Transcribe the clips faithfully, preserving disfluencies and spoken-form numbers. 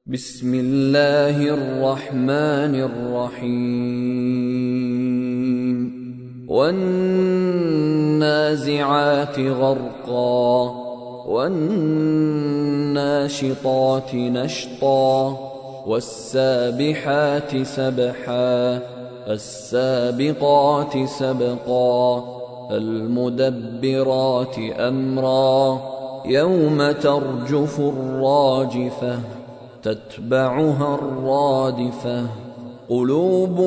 بسم الله الرحمن الرحيم والنازعات غرقا والناشطات نشطا والسابحات سبحا فالسابقات سبقا فالمدبرات أمرا يوم ترجف الراجفة تتبعها الرادفة قلوب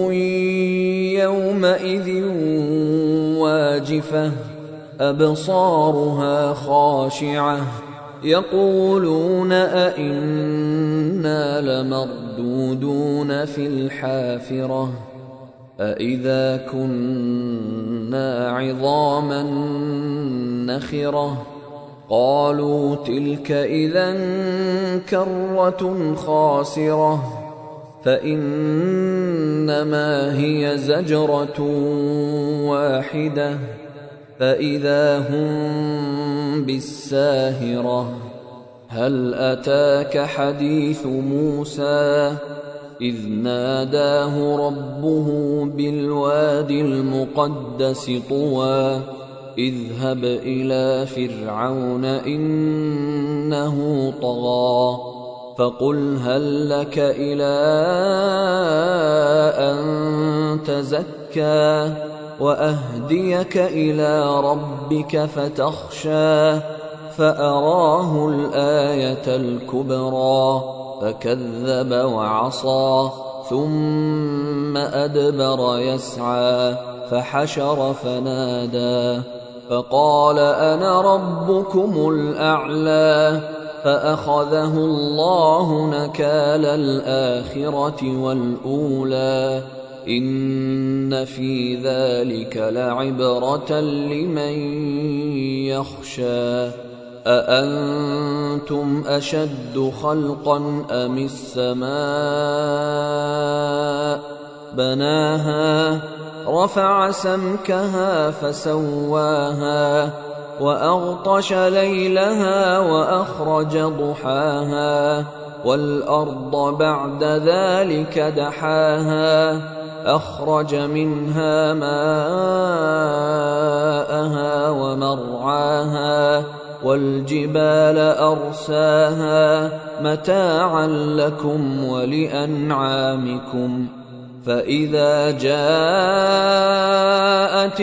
يومئذ واجفة أبصارها خاشعة يقولون أئنا لمردودون في الحافرة أئذا كنا عظاما نخرة قالوا تلك إذا كرة خاسرة فإنما هي زجرة واحدة فإذا هم بالساهرة هل أتاك حديث موسى إذ ناداه ربه بالوادي المقدس طوى اذهب إلى فرعون إنه طغى فقل هل لك إلى أن تزكى وأهديك إلى ربك فتخشى فأراه الآية الكبرى فكذب وعصى ثم أدبر يسعى فحشر فنادى فقال أنا ربكم الأعلى فأخذه الله نكال الآخرة والأولى إن في ذلك لعبرة لمن يخشى أأنتم أشد خلقا أم السماء بناها رفع سمكها فسواها وأغطش ليلها وأخرج ضحاها والأرض بعد ذلك دحاها أخرج منها ماءها ومرعاها والجبال أرساها متاعا لكم ولأنعامكم فإذا جاءت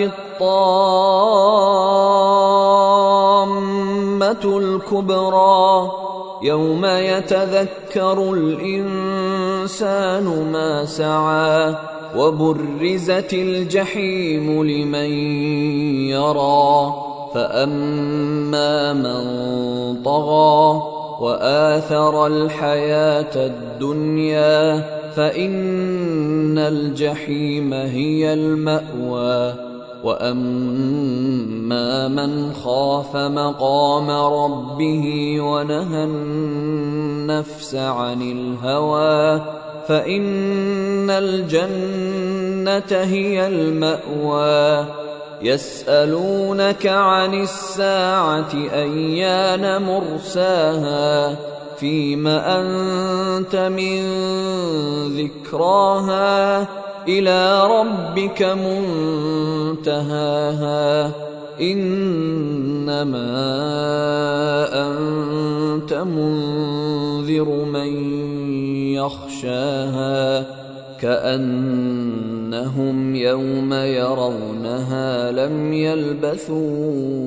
الطامة الكبرى يوم يتذكر الإنسان ما سعى وبرزت الجحيم لمن يرى فأما من طغى وآثر الحياة الدنيا فإن الجحيم هي المأوى وأما من خاف مقام ربه ونهى النفس عن الهوى فإن الجنة هي المأوى يسألونك عن الساعة أيان مرساها فيم أنت من ذكراها إلى ربك منتهاها إنما أنت منذر من يخشاها كأنهم يوم يرونها لم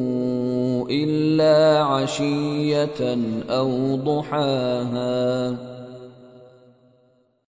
يلبثوا إلا عشية أو ضحاها.